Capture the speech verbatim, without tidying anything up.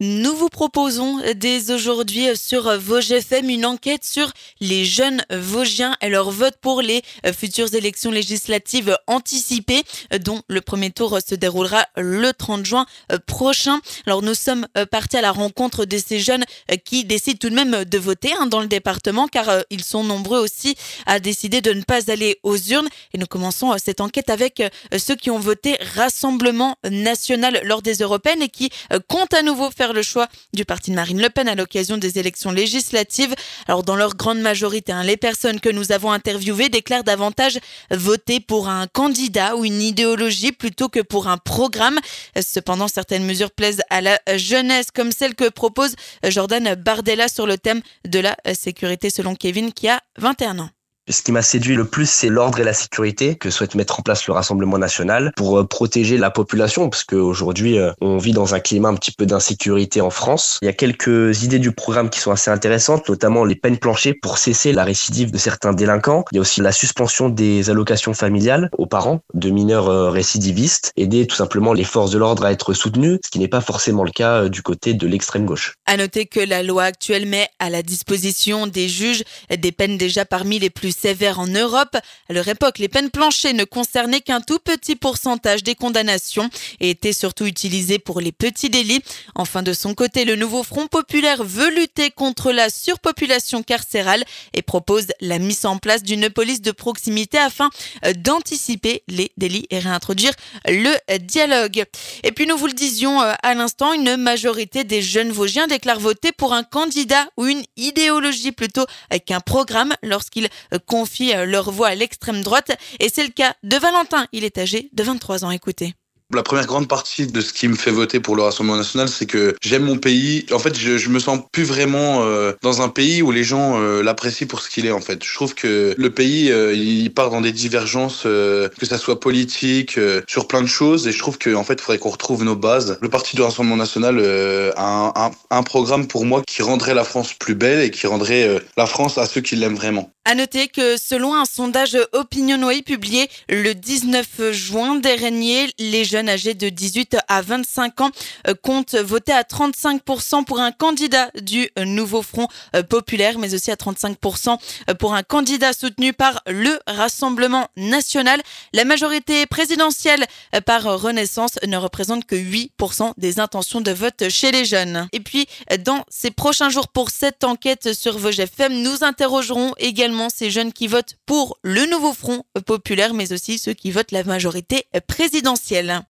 Nous vous proposons dès aujourd'hui sur Vosges F M une enquête sur les jeunes Vosgiens et leur vote pour les futures élections législatives anticipées, dont le premier tour se déroulera le trente juin prochain. Alors nous sommes partis à la rencontre de ces jeunes qui décident tout de même de voter hein, dans le département, car ils sont nombreux aussi à décider de ne pas aller aux urnes. Et nous commençons cette enquête avec ceux qui ont voté Rassemblement national lors des européennes et qui comptent à nouveau faire le choix du parti de Marine Le Pen à l'occasion des élections législatives. Alors dans leur grande majorité, hein, les personnes que nous avons interviewées déclarent davantage voter pour un candidat ou une idéologie plutôt que pour un programme. Cependant, certaines mesures plaisent à la jeunesse, comme celle que propose Jordan Bardella sur le thème de la sécurité, selon Kevin qui a vingt et un ans. Ce qui m'a séduit le plus, c'est l'ordre et la sécurité que souhaite mettre en place le Rassemblement national pour protéger la population, parce qu'aujourd'hui, on vit dans un climat un petit peu d'insécurité en France. Il y a quelques idées du programme qui sont assez intéressantes, notamment les peines planchées pour cesser la récidive de certains délinquants. Il y a aussi la suspension des allocations familiales aux parents de mineurs récidivistes, aider tout simplement les forces de l'ordre à être soutenues, ce qui n'est pas forcément le cas du côté de l'extrême gauche. À noter que la loi actuelle met à la disposition des juges des peines déjà parmi les plus sévères en Europe. À leur époque, les peines planchées ne concernaient qu'un tout petit pourcentage des condamnations et étaient surtout utilisées pour les petits délits. Enfin, de son côté, le nouveau Front populaire veut lutter contre la surpopulation carcérale et propose la mise en place d'une police de proximité afin d'anticiper les délits et réintroduire le dialogue. Et puis, nous vous le disions à l'instant, une majorité des jeunes Vosgiens déclarent voter pour un candidat ou une idéologie plutôt qu'un programme lorsqu'ils confient leur voix à l'extrême droite. Et c'est le cas de Valentin. Il est âgé de vingt-trois ans. Écoutez. La première grande partie de ce qui me fait voter pour le Rassemblement national, c'est que j'aime mon pays. En fait, je, je me sens plus vraiment euh, dans un pays où les gens euh, l'apprécient pour ce qu'il est, en fait. Je trouve que le pays, euh, il part dans des divergences, euh, que ça soit politique, euh, sur plein de choses. Et je trouve qu'en fait, il faudrait qu'on retrouve nos bases. Le parti du Rassemblement national euh, a un, un, un programme pour moi qui rendrait la France plus belle et qui rendrait euh, la France à ceux qui l'aiment vraiment. À noter que selon un sondage Opinionway publié le dix-neuf juin dernier, les jeunes âgés de dix-huit à vingt-cinq ans comptent voter à trente-cinq pour cent pour un candidat du nouveau Front populaire, mais aussi à trente-cinq pour cent pour un candidat soutenu par le Rassemblement national. La majorité présidentielle par Renaissance ne représente que huit pour cent des intentions de vote chez les jeunes. Et puis, dans ces prochains jours pour cette enquête sur Vosges F M, nous interrogerons également ces jeunes qui votent pour le nouveau Front populaire, mais aussi ceux qui votent la majorité présidentielle.